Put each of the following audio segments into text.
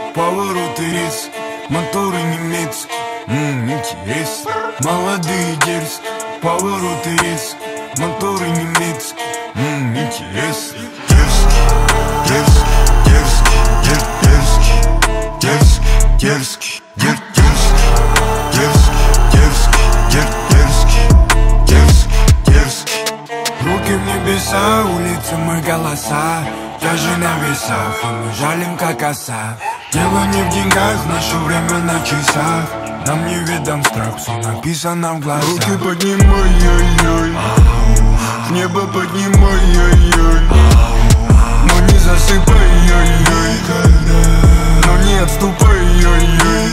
повороты резкие, моторы немецкие, интересно. Молодые дерзкие, повороты резкие, моторы немецкие, интересно. Дерзкий, дерзкий, дерзкий, дерзкий, дерзкий, дерзкий, дерзкий, дерзкий, дерзкий, дерзкий. Руки в небеса, улицы мы голоса. Я же на весах, а мы жалим как оса. Дело не в деньгах, наше время на часах. Нам неведом страх, все написано в глазах. Руки поднимай, ой-ой, в небо поднимай, ой-ой, но не засыпай, ой-ой, но не отступай, ой-ой.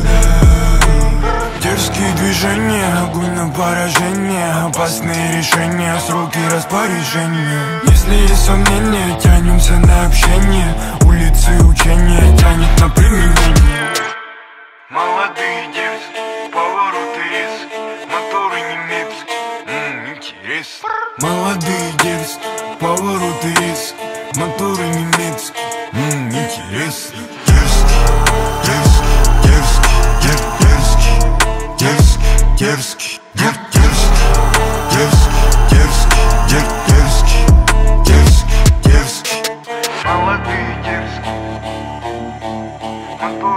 Дерзкие движения, огонь на поражение, опасные решения, сроки распоряжения. Если есть сомнения, тянемся на общение. Улицы учения тянет на применение. Молодые дерзкие, повороты резкие, моторы немецкие, интересно. Молодые дерзкие, повороты резкие, моторы немецкие, интересно. Дерзкий, дерзкий, дерзкий, дерзкий, дерзкий, дерзкий, дерзкий, дерзкий, дерзкий, дерзкий. Молодые дерзкие, моторы